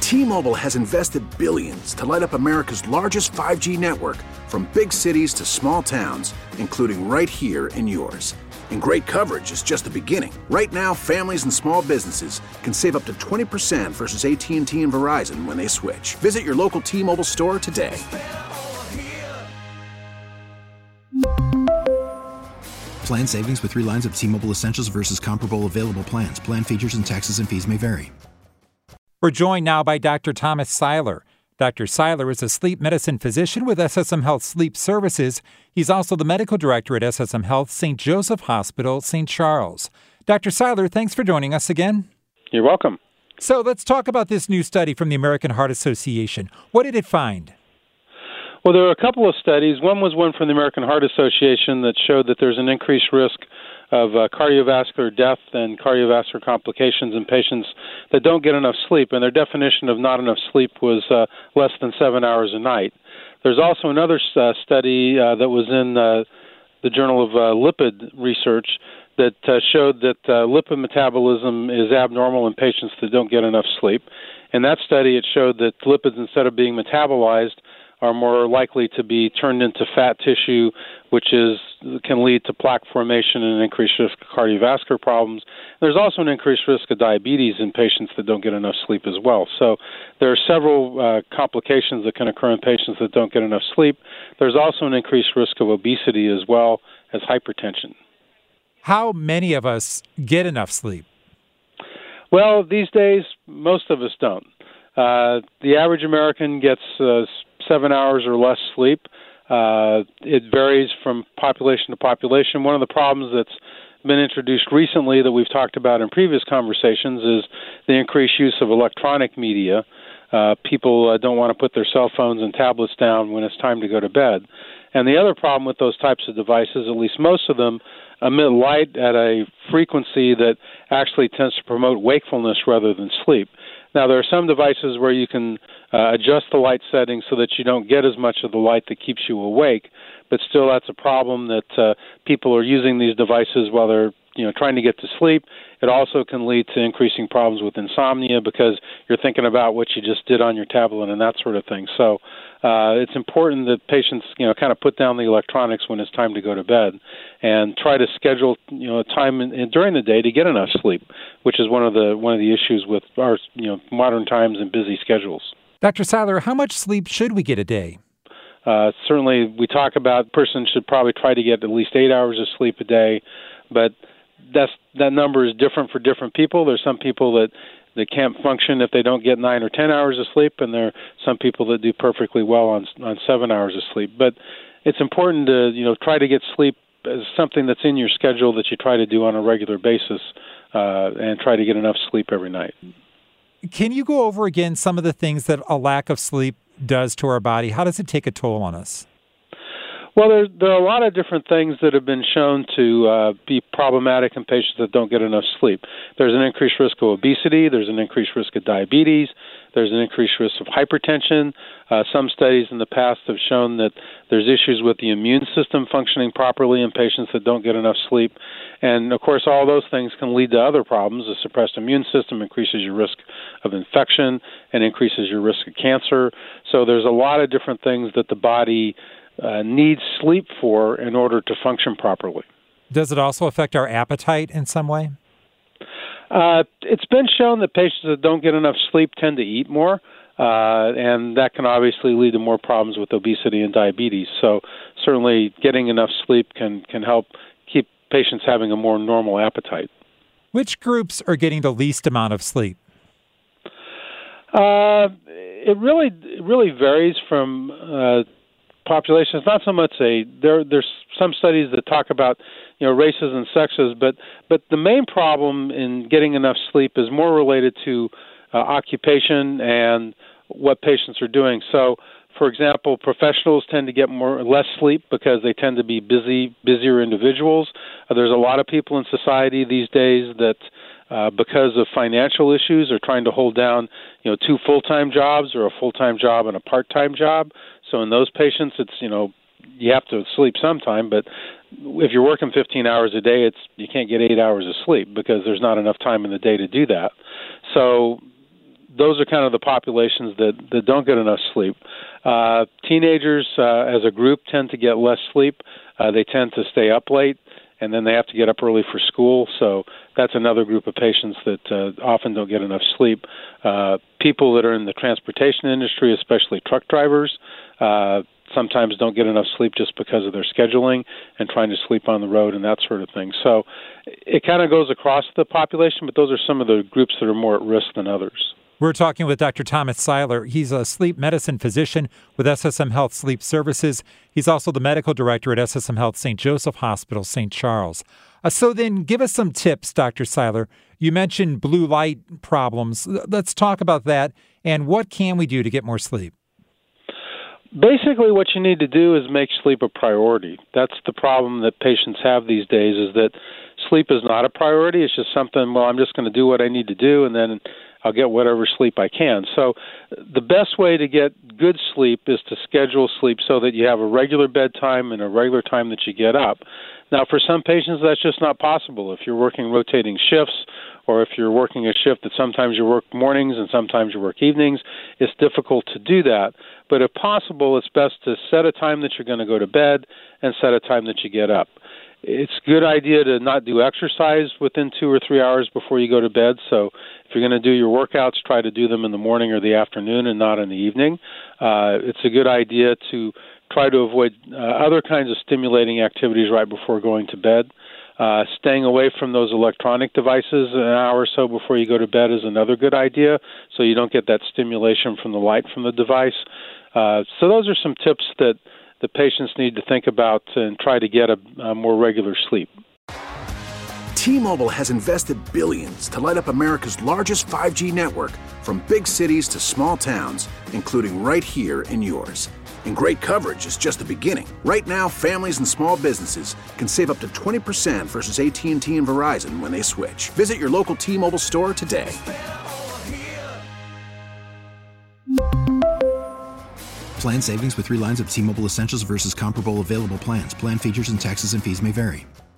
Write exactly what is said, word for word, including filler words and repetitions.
T-Mobile has invested billions to light up America's largest five G network, from big cities to small towns, including right here in yours. And great coverage is just the beginning. Right now, families and small businesses can save up to twenty percent versus A T and T and Verizon when they switch. Visit your local T-Mobile store today. Plan savings with three lines of T-Mobile Essentials versus comparable available plans. Plan features and taxes and fees may vary. We're joined now by Doctor Thomas Seiler. Doctor Seiler is a sleep medicine physician with S S M Health Sleep Services. He's also the medical director at S S M Health Saint Joseph Hospital, Saint Charles. Doctor Seiler, thanks for joining us again. You're welcome. So let's talk about this new study from the American Heart Association. What did it find? Well, there are a couple of studies. One was one from the American Heart Association that showed that there's an increased risk of uh, cardiovascular death and cardiovascular complications in patients that don't get enough sleep, and their definition of not enough sleep was uh, less than seven hours a night. There's also another uh, study uh, that was in uh, the Journal of uh, Lipid Research that uh, showed that uh, lipid metabolism is abnormal in patients that don't get enough sleep. In that study, it showed that lipids, instead of being metabolized, are more likely to be turned into fat tissue, which is can lead to plaque formation and an increased risk of cardiovascular problems. There's also an increased risk of diabetes in patients that don't get enough sleep as well. So there are several uh, complications that can occur in patients that don't get enough sleep. There's also an increased risk of obesity as well as hypertension. How many of us get enough sleep? Well, these days, most of us don't. Uh, the average American gets uh, seven hours or less sleep. Uh, it varies from population to population. One of the problems that's been introduced recently that we've talked about in previous conversations is the increased use of electronic media. Uh, people uh, don't want to put their cell phones and tablets down when it's time to go to bed. And the other problem with those types of devices, at least most of them, emit light at a frequency that actually tends to promote wakefulness rather than sleep. Now, there are some devices where you can uh, adjust the light settings so that you don't get as much of the light that keeps you awake, but still that's a problem that uh, people are using these devices while they're you know, trying to get to sleep. It also can lead to increasing problems with insomnia because you're thinking about what you just did on your tablet and that sort of thing. So uh, it's important that patients, you know, kind of put down the electronics when it's time to go to bed and try to schedule, you know, time in, in, during the day to get enough sleep, which is one of the one of the issues with our, you know, modern times and busy schedules. Doctor Seiler, how much sleep should we get a day? Uh, certainly, we talk about a person should probably try to get at least eight hours of sleep a day, but that's, that number is different for different people. There's some people that, that can't function if they don't get nine or ten hours of sleep, and there are some people that do perfectly well on on seven hours of sleep. But it's important to you know try to get sleep as something that's in your schedule that you try to do on a regular basis, uh, and try to get enough sleep every night. Can you go over again some of the things that a lack of sleep does to our body? How does it take a toll on us? Well, there, there are a lot of different things that have been shown to uh, be problematic in patients that don't get enough sleep. There's an increased risk of obesity. There's an increased risk of diabetes. There's an increased risk of hypertension. Uh, some studies in the past have shown that there's issues with the immune system functioning properly in patients that don't get enough sleep. And, of course, all those things can lead to other problems. A suppressed immune system increases your risk of infection and increases your risk of cancer. So there's a lot of different things that the body Uh, needs sleep for in order to function properly. Does it also affect our appetite in some way? Uh, it's been shown that patients that don't get enough sleep tend to eat more, uh, and that can obviously lead to more problems with obesity and diabetes. So certainly getting enough sleep can, can help keep patients having a more normal appetite. Which groups are getting the least amount of sleep? Uh, it really it really varies from uh, population. It's not so much a there. There's some studies that talk about you know races and sexes, but but the main problem in getting enough sleep is more related to uh, occupation and what patients are doing. So, for example, professionals tend to get more less sleep because they tend to be busy, busier individuals. Uh, there's a lot of people in society these days that, uh, because of financial issues, are trying to hold down, you know, two full-time jobs or a full-time job and a part-time job. So in those patients, it's, you know, you have to sleep sometime, but if you're working fifteen hours a day, it's you can't get eight hours of sleep because there's not enough time in the day to do that. So those are kind of the populations that, that don't get enough sleep. Uh, teenagers, uh, as a group, tend to get less sleep. Uh, they tend to stay up late, and then they have to get up early for school. So that's another group of patients that uh, often don't get enough sleep. Uh, people that are in the transportation industry, especially truck drivers, uh, sometimes don't get enough sleep just because of their scheduling and trying to sleep on the road and that sort of thing. So it kind of goes across the population, but those are some of the groups that are more at risk than others. We're talking with Doctor Thomas Seiler. He's a sleep medicine physician with S S M Health Sleep Services. He's also the medical director at S S M Health Saint Joseph Hospital, Saint Charles. Uh, so then give us some tips, Doctor Seiler. You mentioned blue light problems. Let's talk about that. And what can we do to get more sleep? Basically, what you need to do is make sleep a priority. That's the problem that patients have these days, is that sleep is not a priority. It's just something, well, I'm just going to do what I need to do, and then I'll get whatever sleep I can. So the best way to get good sleep is to schedule sleep so that you have a regular bedtime and a regular time that you get up. Now, for some patients, that's just not possible. If you're working rotating shifts, or if you're working a shift that sometimes you work mornings and sometimes you work evenings, it's difficult to do that. But if possible, it's best to set a time that you're going to go to bed and set a time that you get up. It's a good idea to not do exercise within two or three hours before you go to bed. So if you're going to do your workouts, try to do them in the morning or the afternoon and not in the evening. Uh, it's a good idea to try to avoid uh, other kinds of stimulating activities right before going to bed. Uh, staying away from those electronic devices an hour or so before you go to bed is another good idea, so you don't get that stimulation from the light from the device. Uh, so those are some tips that the patients need to think about and try to get a, a more regular sleep. T-Mobile has invested billions to light up America's largest five G network, from big cities to small towns, including right here in yours. And great coverage is just the beginning. Right now, families and small businesses can save up to twenty percent versus A T and T and Verizon when they switch. Visit your local T-Mobile store today. Plan savings with three lines of T-Mobile Essentials versus comparable available plans. Plan features and taxes and fees may vary.